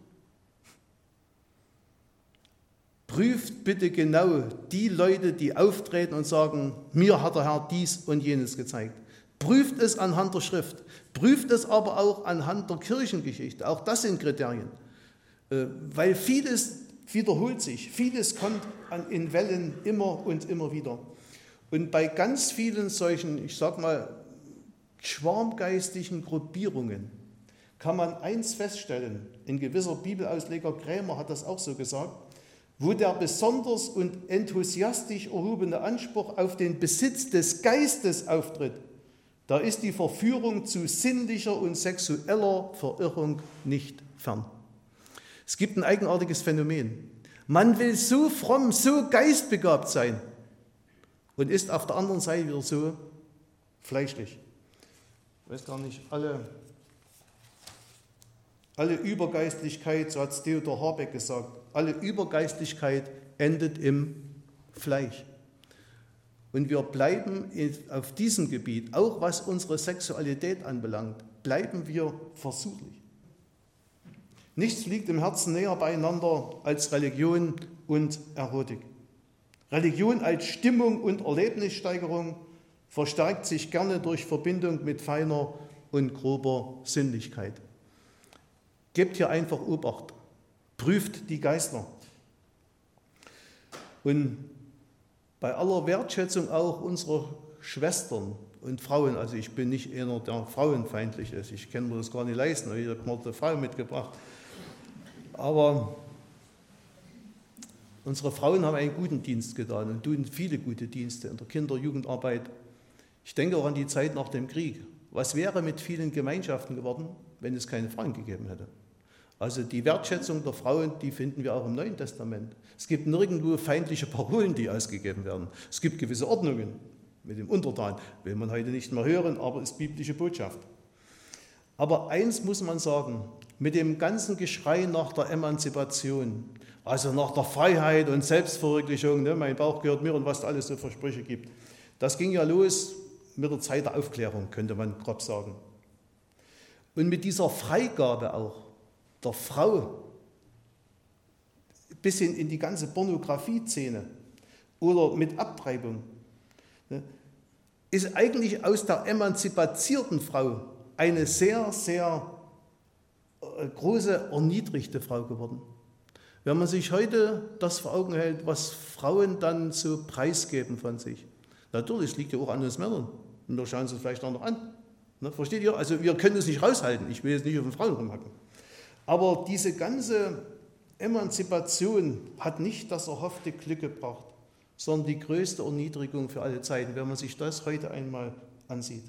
Prüft bitte genau die Leute, die auftreten und sagen, mir hat der Herr dies und jenes gezeigt. Prüft es anhand der Schrift, prüft es aber auch anhand der Kirchengeschichte. Auch das sind Kriterien. weil vieles wiederholt sich, vieles kommt in Wellen immer und immer wieder. Und bei ganz vielen solchen, ich sag mal, schwarmgeistigen Gruppierungen kann man eins feststellen, ein gewisser Bibelausleger Krämer hat das auch so gesagt, wo der besonders und enthusiastisch erhobene Anspruch auf den Besitz des Geistes auftritt, da ist die Verführung zu sinnlicher und sexueller Verirrung nicht fern. Es gibt ein eigenartiges Phänomen. Man will so fromm, so geistbegabt sein und ist auf der anderen Seite wieder so fleischlich. Ich weiß gar nicht, alle, alle Übergeistlichkeit, so hat es Theodor Habeck gesagt, alle Übergeistlichkeit endet im Fleisch. Und wir bleiben auf diesem Gebiet, auch was unsere Sexualität anbelangt, bleiben wir versuchlich. Nichts liegt im Herzen näher beieinander als Religion und Erotik. Religion als Stimmung und Erlebnissteigerung verstärkt sich gerne durch Verbindung mit feiner und grober Sinnlichkeit. Gebt hier einfach Obacht, prüft die Geister. Und bei aller Wertschätzung auch unserer Schwestern und Frauen, also ich bin nicht einer, der frauenfeindlich ist, ich kann mir das gar nicht leisten, ich habe mir eine Frau mitgebracht, aber unsere Frauen haben einen guten Dienst getan und tun viele gute Dienste in der Kinder- und Jugendarbeit. Ich denke auch an die Zeit nach dem Krieg. Was wäre mit vielen Gemeinschaften geworden, wenn es keine Frauen gegeben hätte? Also die Wertschätzung der Frauen, die finden wir auch im Neuen Testament. Es gibt nirgendwo feindliche Parolen, die ausgegeben werden. Es gibt gewisse Ordnungen mit dem Untertan, will man heute nicht mehr hören, aber ist biblische Botschaft. Aber eins muss man sagen, mit dem ganzen Geschrei nach der Emanzipation, also nach der Freiheit und Selbstverwirklichung, ne, mein Bauch gehört mir und was da alles so für Sprüche gibt, das ging ja los mit der Zeit der Aufklärung, könnte man grob sagen. Und mit dieser Freigabe auch der Frau bis hin in die ganze Pornografie-Szene oder mit Abtreibung, ne, ist eigentlich aus der emanzipazierten Frau eine sehr, sehr große, erniedrigte Frau geworden. Wenn man sich heute das vor Augen hält, was Frauen dann so preisgeben von sich, natürlich liegt ja auch an uns Männern. Und wir schauen es uns vielleicht auch noch an. Ne, versteht ihr? Also wir können es nicht raushalten. Ich will jetzt nicht auf den Frauen rumhacken. Aber diese ganze Emanzipation hat nicht das erhoffte Glück gebracht, sondern die größte Erniedrigung für alle Zeiten, wenn man sich das heute einmal ansieht.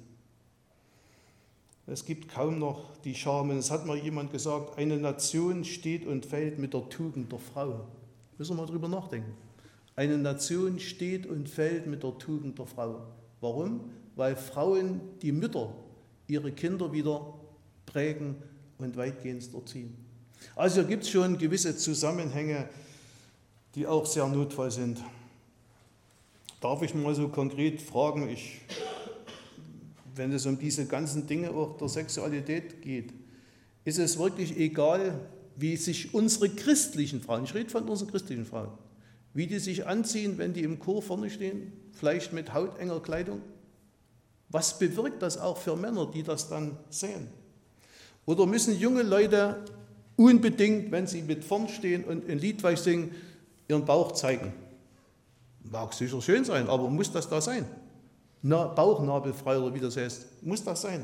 Es gibt kaum noch die Charme. Es hat mal jemand gesagt, eine Nation steht und fällt mit der Tugend der Frau. Müssen wir mal drüber nachdenken. Eine Nation steht und fällt mit der Tugend der Frau. Warum? Weil Frauen, die Mütter, ihre Kinder wieder prägen und weitgehend erziehen. Also hier gibt es schon gewisse Zusammenhänge, die auch sehr notvoll sind. Darf ich mal so konkret fragen, ich, wenn es um diese ganzen Dinge auch der Sexualität geht, ist es wirklich egal, wie sich unsere christlichen Frauen, ich rede von unseren christlichen Frauen, wie die sich anziehen, wenn die im Chor vorne stehen, vielleicht mit hautenger Kleidung? Was bewirkt das auch für Männer, die das dann sehen? Oder müssen junge Leute unbedingt, wenn sie mit vorn stehen und ein Lied singen, ihren Bauch zeigen? Mag sicher schön sein, aber muss das da sein? Na, bauchnabelfrei oder wie das heißt, muss das sein?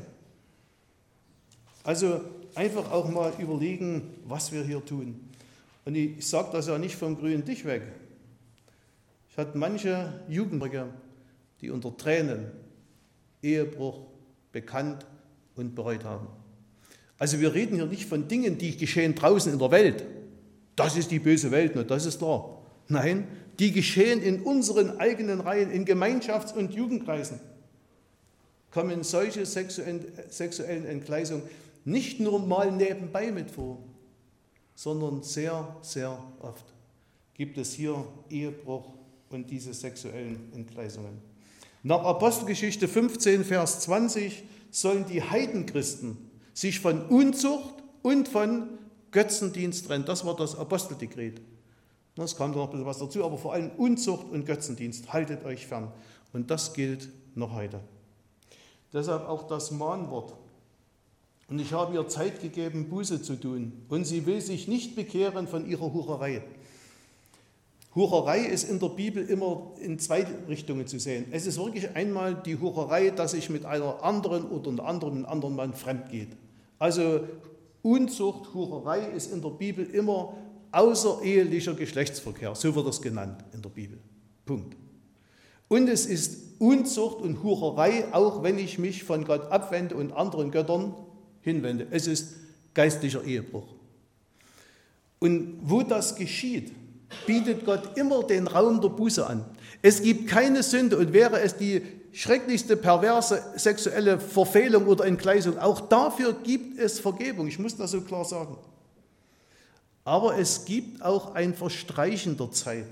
Also einfach auch mal überlegen, was wir hier tun. Und ich sage das ja nicht vom grünen Tisch weg. Ich hatte manche Jugendliche, die unter Tränen Ehebruch bekannt und bereut haben. Also wir reden hier nicht von Dingen, die geschehen draußen in der Welt. Das ist die böse Welt, ne? Das ist klar. Nein, die geschehen in unseren eigenen Reihen, in Gemeinschafts- und Jugendkreisen. Kommen solche sexuellen, sexuellen Entgleisungen nicht nur mal nebenbei mit vor, sondern sehr, sehr oft gibt es hier Ehebruch und diese sexuellen Entgleisungen. Nach Apostelgeschichte fünfzehn, Vers zwanzig sollen die Heidenchristen sich von Unzucht und von Götzendienst trennen. Das war das Aposteldekret. Es kam da noch ein bisschen was dazu, aber vor allem Unzucht und Götzendienst. Haltet euch fern. Und das gilt noch heute. Deshalb auch das Mahnwort Und ich habe ihr Zeit gegeben, Buße zu tun. Und sie will sich nicht bekehren von ihrer Hurerei. Hurerei ist in der Bibel immer in zwei Richtungen zu sehen. Es ist wirklich einmal die Hurerei, dass ich mit einer anderen oder unter anderem einem anderen Mann fremd geht. Also Unzucht, Hurerei ist in der Bibel immer außerehelicher Geschlechtsverkehr. So wird das genannt in der Bibel. Punkt. Und es ist Unzucht und Hurerei, auch wenn ich mich von Gott abwende und anderen Göttern hinwende. Es ist geistlicher Ehebruch. Und wo das geschieht, bietet Gott immer den Raum der Buße an. Es gibt keine Sünde, und wäre es die schrecklichste perverse sexuelle Verfehlung oder Entgleisung, auch dafür gibt es Vergebung. Ich muss das so klar sagen. Aber es gibt auch ein Verstreichen der Zeit.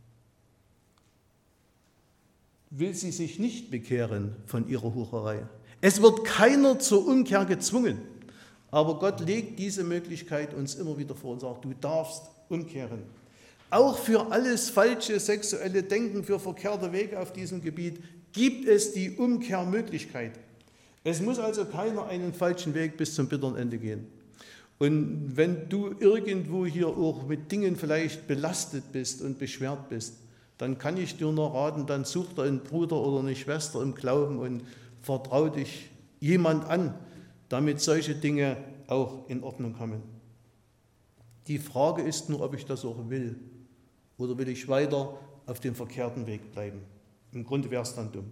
Will sie sich nicht bekehren von ihrer Hurerei. Es wird keiner zur Umkehr gezwungen, aber Gott legt diese Möglichkeit uns immer wieder vor und sagt, du darfst umkehren. Auch für alles falsche sexuelle Denken, für verkehrte Wege auf diesem Gebiet gibt es die Umkehrmöglichkeit. Es muss also keiner einen falschen Weg bis zum bitteren Ende gehen. Und wenn du irgendwo hier auch mit Dingen vielleicht belastet bist und beschwert bist, dann kann ich dir nur raten, dann such dir einen Bruder oder eine Schwester im Glauben und vertrau dich jemand an, damit solche Dinge auch in Ordnung kommen. Die Frage ist nur, ob ich das auch will. Oder will ich weiter auf dem verkehrten Weg bleiben? Im Grunde wäre es dann dumm.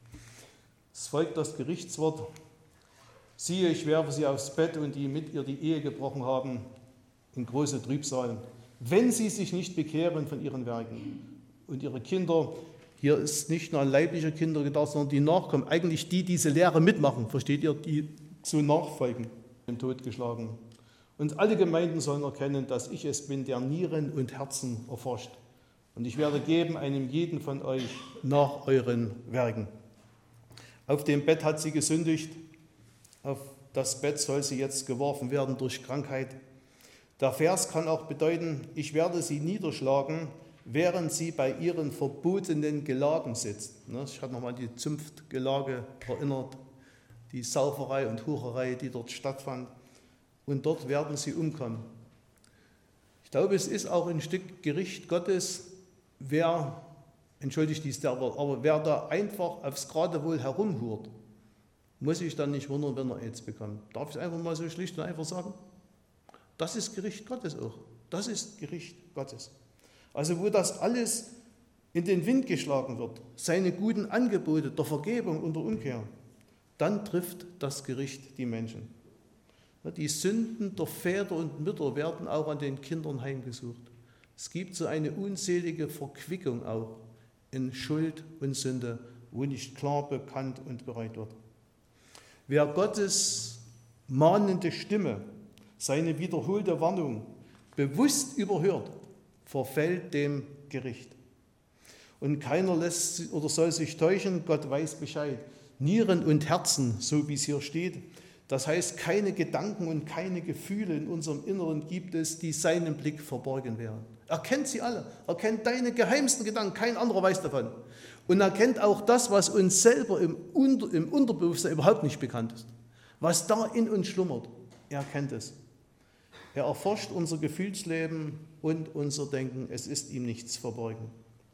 Es folgt das Gerichtswort. Siehe, ich werfe sie aufs Bett und die mit ihr die Ehe gebrochen haben, in große Trübsal, wenn sie sich nicht bekehren von ihren Werken. Und ihre Kinder, hier ist nicht nur an leibliche Kinder gedacht, sondern die Nachkommen, eigentlich die, die diese Lehre mitmachen, versteht ihr, die zu nachfolgen, den Tod geschlagen. Und alle Gemeinden sollen erkennen, dass ich es bin, der Nieren und Herzen erforscht. Und ich werde geben einem jeden von euch nach euren Werken. Auf dem Bett hat sie gesündigt, auf das Bett soll sie jetzt geworfen werden durch Krankheit. Der Vers kann auch bedeuten, ich werde sie niederschlagen, während sie bei ihren verbotenen Gelagen sitzt. Ich habe nochmal an die Zunftgelage erinnert, die Sauferei und Hurerei, die dort stattfand. Und dort werden sie umkommen. Ich glaube, es ist auch ein Stück Gericht Gottes, wer, entschuldigt dies der Wort, aber wer da einfach aufs Geratewohl herumhurt, muss sich dann nicht wundern, wenn er AIDS bekommt. Darf ich es einfach mal so schlicht und einfach sagen? Das ist Gericht Gottes auch. Das ist Gericht Gottes. Also wo das alles in den Wind geschlagen wird, seine guten Angebote der Vergebung und der Umkehr, dann trifft das Gericht die Menschen. Die Sünden der Väter und Mütter werden auch an den Kindern heimgesucht. Es gibt so eine unselige Verquickung auch in Schuld und Sünde, wo nicht klar bekannt und bereut wird. Wer Gottes mahnende Stimme, seine wiederholte Warnung bewusst überhört, verfällt dem Gericht. Und keiner lässt oder soll sich täuschen, Gott weiß Bescheid. Nieren und Herzen, so wie es hier steht. Das heißt, keine Gedanken und keine Gefühle in unserem Inneren gibt es, die seinem Blick verborgen wären. Er kennt sie alle. Er kennt deine geheimsten Gedanken, kein anderer weiß davon. Und er kennt auch das, was uns selber im, Unter, im Unterbewusstsein überhaupt nicht bekannt ist. Was da in uns schlummert, er kennt es. Er erforscht unser Gefühlsleben und unser Denken. Es ist ihm nichts verborgen.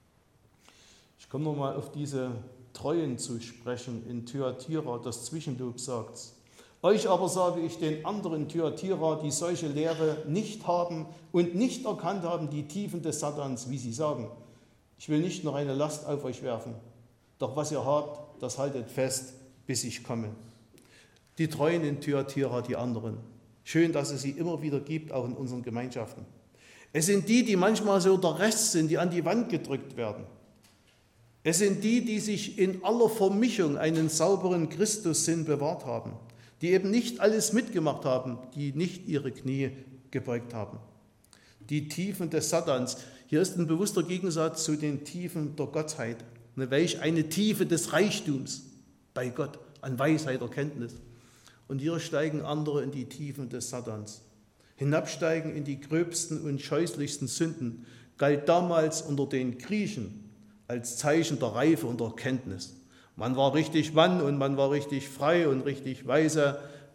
Ich komme nochmal auf diese Treuen zu sprechen in Thyatira, das Zwischenlob sagt. Euch aber sage ich den anderen Thyatira, die solche Lehre nicht haben und nicht erkannt haben, die Tiefen des Satans, wie sie sagen. Ich will nicht noch eine Last auf euch werfen, doch was ihr habt, das haltet fest, bis ich komme. Die Treuen in Thyatira, die anderen. Schön, dass es sie immer wieder gibt, auch in unseren Gemeinschaften. Es sind die, die manchmal so der Rest sind, die an die Wand gedrückt werden. Es sind die, die sich in aller Vermischung einen sauberen Christussinn bewahrt haben, die eben nicht alles mitgemacht haben, die nicht ihre Knie gebeugt haben. Die Tiefen des Satans. Hier ist ein bewusster Gegensatz zu den Tiefen der Gottheit. Welch eine Tiefe des Reichtums bei Gott, an Weisheit, Erkenntnis. Und hier steigen andere in die Tiefen des Satans. Hinabsteigen in die gröbsten und scheußlichsten Sünden galt damals unter den Griechen als Zeichen der Reife und der Erkenntnis. Man war richtig Mann und man war richtig frei und richtig weise,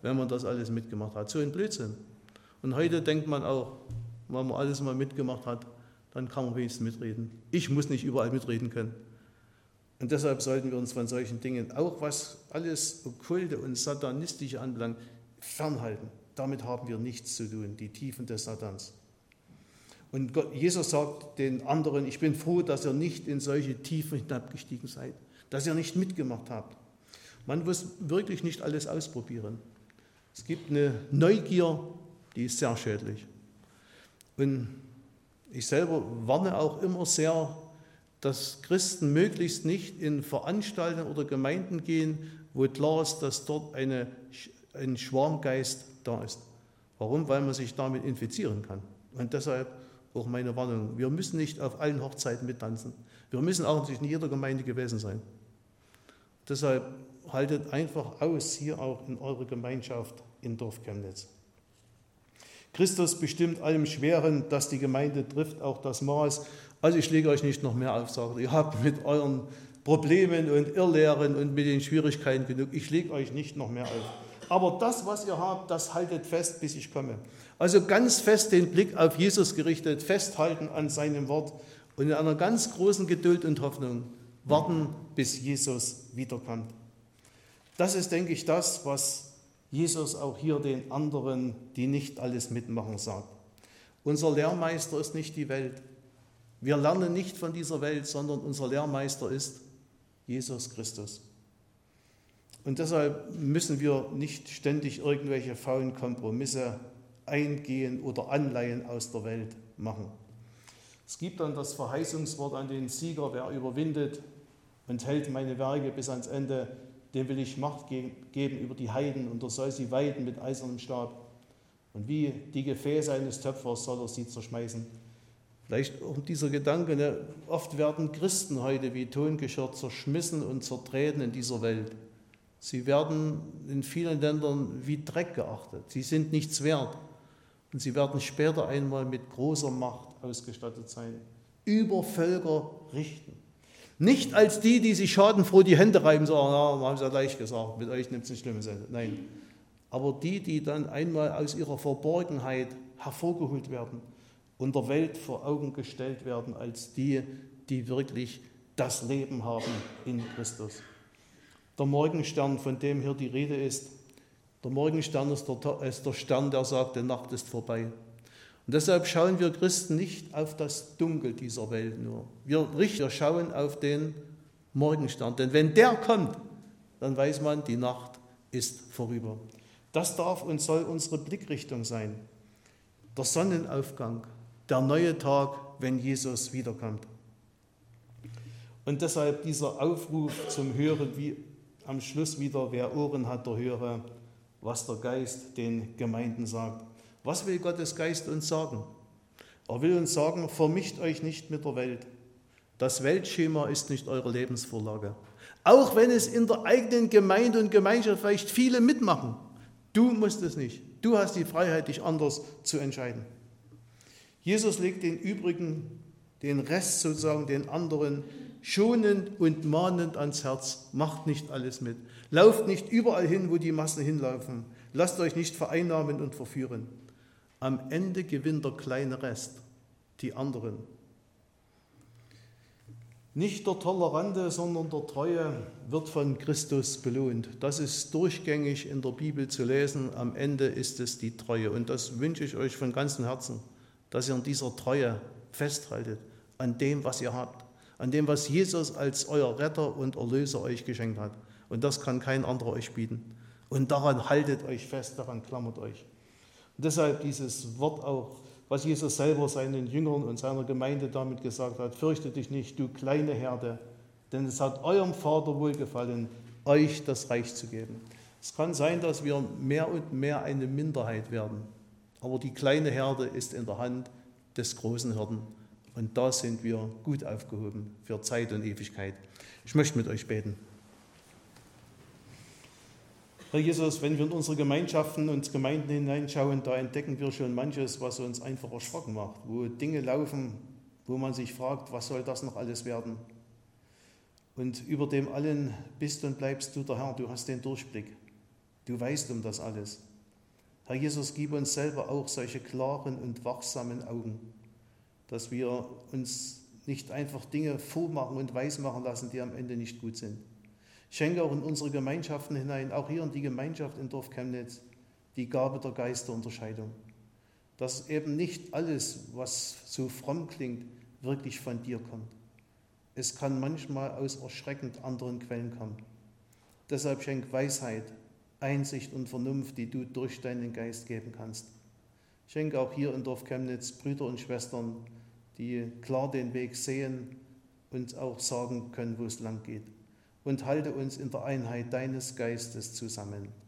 wenn man das alles mitgemacht hat. So ein Blödsinn. Und heute denkt man auch, wenn man alles mal mitgemacht hat, dann kann man wenigstens mitreden. Ich muss nicht überall mitreden können. Und deshalb sollten wir uns von solchen Dingen, auch was alles Okkulte und Satanistische anbelangt, fernhalten. Damit haben wir nichts zu tun, die Tiefen des Satans. Und Gott, Jesus sagt den anderen, ich bin froh, dass ihr nicht in solche Tiefen hinabgestiegen seid, dass ihr nicht mitgemacht habt. Man muss wirklich nicht alles ausprobieren. Es gibt eine Neugier, die ist sehr schädlich. Und ich selber warne auch immer sehr, dass Christen möglichst nicht in Veranstaltungen oder Gemeinden gehen, wo klar ist, dass dort eine, ein Schwarmgeist da ist. Warum? Weil man sich damit infizieren kann. Und deshalb auch meine Warnung. Wir müssen nicht auf allen Hochzeiten mittanzen. Wir müssen auch nicht in jeder Gemeinde gewesen sein. Deshalb haltet einfach aus, hier auch in eurer Gemeinschaft in Dorf Chemnitz. Christus bestimmt allem Schweren, das die Gemeinde trifft, auch das Maß. Also ich lege euch nicht noch mehr auf, sagt er. Ihr habt mit euren Problemen und Irrlehren und mit den Schwierigkeiten genug. Ich lege euch nicht noch mehr auf. Aber das, was ihr habt, das haltet fest, bis ich komme. Also ganz fest den Blick auf Jesus gerichtet, festhalten an seinem Wort und in einer ganz großen Geduld und Hoffnung warten, bis Jesus wiederkommt. Das ist, denke ich, das, was Jesus auch hier den anderen, die nicht alles mitmachen, sagt. Unser Lehrmeister ist nicht die Welt. Wir lernen nicht von dieser Welt, sondern unser Lehrmeister ist Jesus Christus. Und deshalb müssen wir nicht ständig irgendwelche faulen Kompromisse eingehen oder Anleihen aus der Welt machen. Es gibt dann das Verheißungswort an den Sieger, wer überwindet und hält meine Werke bis ans Ende, dem will ich Macht geben über die Heiden und er soll sie weiden mit eisernem Stab. Und wie die Gefäße eines Töpfers soll er sie zerschmeißen. Vielleicht auch dieser Gedanke, ne? Oft werden Christen heute wie Tongeschirr zerschmissen und zertreten in dieser Welt. Sie werden in vielen Ländern wie Dreck geachtet. Sie sind nichts wert. Und sie werden später einmal mit großer Macht ausgestattet sein. Über Völker richten. Nicht als die, die sich schadenfroh die Hände reiben, sagen, ja, wir haben es ja leicht gesagt, mit euch nimmt es ein schlimmes Ende. Nein, aber die, die dann einmal aus ihrer Verborgenheit hervorgeholt werden und der Welt vor Augen gestellt werden als die, die wirklich das Leben haben in Christus. Der Morgenstern, von dem hier die Rede ist, der Morgenstern ist der, ist der Stern, der sagt, die Nacht ist vorbei. Und deshalb schauen wir Christen nicht auf das Dunkel dieser Welt nur. Wir, wir schauen auf den Morgenstern. Denn wenn der kommt, dann weiß man, die Nacht ist vorüber. Das darf und soll unsere Blickrichtung sein. Der Sonnenaufgang, der neue Tag, wenn Jesus wiederkommt. Und deshalb dieser Aufruf zum Hören, wie am Schluss wieder, wer Ohren hat, der höre, was der Geist den Gemeinden sagt. Was will Gottes Geist uns sagen? Er will uns sagen, vermischt euch nicht mit der Welt. Das Weltschema ist nicht eure Lebensvorlage. Auch wenn es in der eigenen Gemeinde und Gemeinschaft vielleicht viele mitmachen. Du musst es nicht. Du hast die Freiheit, dich anders zu entscheiden. Jesus legt den übrigen, den Rest sozusagen, den anderen schonend und mahnend ans Herz. Macht nicht alles mit. Lauft nicht überall hin, wo die Massen hinlaufen. Lasst euch nicht vereinnahmen und verführen. Am Ende gewinnt der kleine Rest, die anderen. Nicht der Tolerante, sondern der Treue wird von Christus belohnt. Das ist durchgängig in der Bibel zu lesen. Am Ende ist es die Treue. Und das wünsche ich euch von ganzem Herzen, dass ihr an dieser Treue festhaltet, an dem, was ihr habt, an dem, was Jesus als euer Retter und Erlöser euch geschenkt hat. Und das kann kein anderer euch bieten. Und daran haltet euch fest, daran klammert euch. Und deshalb dieses Wort auch, was Jesus selber seinen Jüngern und seiner Gemeinde damit gesagt hat, fürchte dich nicht, du kleine Herde, denn es hat eurem Vater wohlgefallen, euch das Reich zu geben. Es kann sein, dass wir mehr und mehr eine Minderheit werden, aber die kleine Herde ist in der Hand des großen Hirten und da sind wir gut aufgehoben für Zeit und Ewigkeit. Ich möchte mit euch beten. Herr Jesus, wenn wir in unsere Gemeinschaften und Gemeinden hineinschauen, da entdecken wir schon manches, was uns einfach erschrocken macht, wo Dinge laufen, wo man sich fragt, was soll das noch alles werden? Und über dem allen bist und bleibst du der Herr, du hast den Durchblick. Du weißt um das alles. Herr Jesus, gib uns selber auch solche klaren und wachsamen Augen, dass wir uns nicht einfach Dinge vormachen und weismachen lassen, die am Ende nicht gut sind. Schenke auch in unsere Gemeinschaften hinein, auch hier in die Gemeinschaft in Dorf Chemnitz, die Gabe der Geisterunterscheidung. Dass eben nicht alles, was so fromm klingt, wirklich von dir kommt. Es kann manchmal aus erschreckend anderen Quellen kommen. Deshalb schenk Weisheit, Einsicht und Vernunft, die du durch deinen Geist geben kannst. Schenke auch hier in Dorf Chemnitz Brüder und Schwestern, die klar den Weg sehen und auch sagen können, wo es lang geht. Und halte uns in der Einheit deines Geistes zusammen.